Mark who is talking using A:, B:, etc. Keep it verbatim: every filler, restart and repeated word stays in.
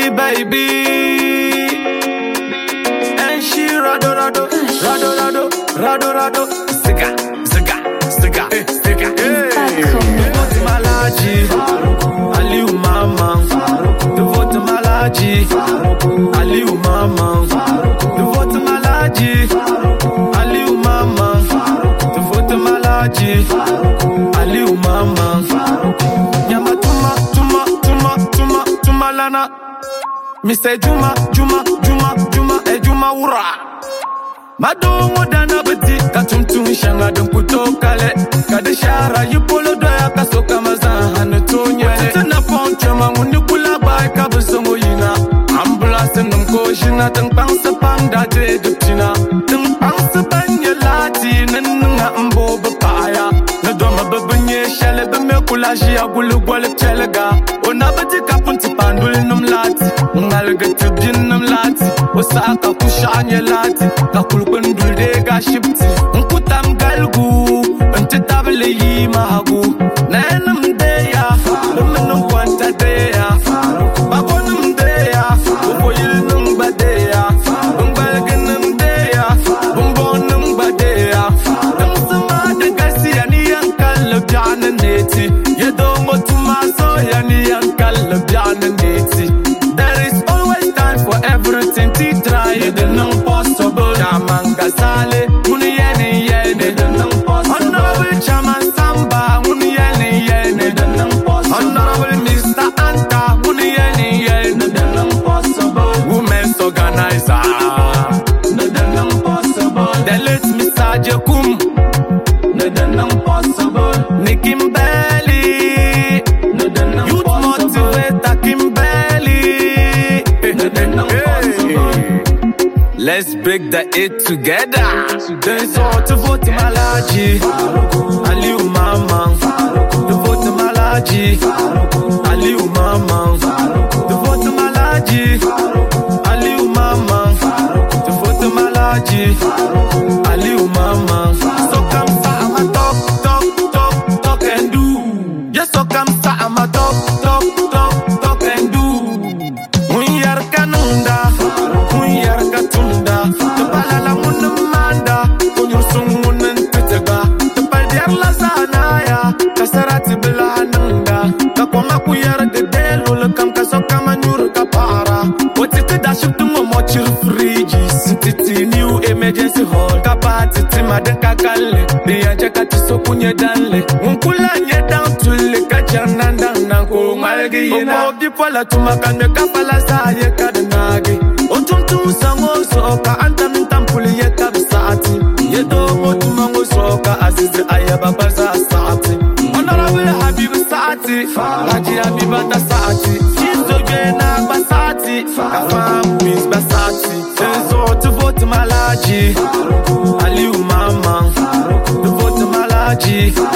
A: baby. And she rado, rado, rado, rado, rado, rado. Ziga, ziga, ziga, ziga. Devote Malaji, Aliou Mama. Devote Malaji, Aliou Mama. Devote Malaji, Aliou Mama. Devote Malaji, Aliou Mama. Nyama tuma, tuma, tuma, tuma, tuma lana. Mi say Juma, Juma, Juma, Juma, e Juma ura. Madongo dana beti, katumtum shanga dum puto kale. Kadeshara yipolo doya kasoka mazaha netonye. Tena ponche manguni kula bai kabusongo yina. Ambulance num koshina teng pangsa panda de duptina. Teng pangsa banye lati nenunga mbo bapaya. Nedoma babanye shale bame kula jia gulu gwale chelega. Ona beti kapunti pandul num lati. Ngalga tibjin num lati. Osaka kushanye lati. Kakul kundul de ga shipti. Nkutam galgu. Nti tabile yi mahagu. Nenum deya. Numenum kwanta deya. Babonum deya. Uboyil num badeya. Umbalganum deya. Umbonum badeya. Tumsuma de gasi yani yankal bjana neti. Yedomo tumaso yani yankal bjana neti. There is always time for everything to try. It is impossible. Chamanga sale, muni yene yene. It is impossible. Honorable Chaman Samba, muni yene yene. It is impossible. Honorable Mister Anta, muni yene yene. It is impossible. Women's organizer. It is impossible. The late Mister Jekum. It is impossible. Nikki Mbeli. Youth motivator Kimbeli. Let's break the eight together. There's all to vote Malaji, Aliou Mama. The vote Malaji, Aliou Mama. The vote Malaji, Aliou Mama. The vote Malaji, Aliou Mama. So come sa I'ma talk, talk, talk, talk and do. Yes, so come sa I'ma talk, talk, talk, talk and do. Munyar kanunda, munyar katunda. Tepala la munumanda, kunyusung munen tetega. Tepal diar la zanaya, kasarati bilanunda. Kakwama kuyar de delu lekam kasoka manyur kapara. Wotite daship tumo mochir friji. Sintiti new emergency hall. Kapati tima den kakale. Bianja katiso kunye danle. Unkula nye down tule kachananda nanko malgi yina. Omo dipola tumakane kapala saye kadenagi. Otuntu sango soka anta mintampuli yeta bisati. Yedo motumango soka azizi ayaba baza saati. Honorable Habib Saati, Haji Habibata Saati. Chizo Jena Basati, Kafam Miss Basati. Tenzo to vote Malaji, Aliou Mama. To vote Malaji.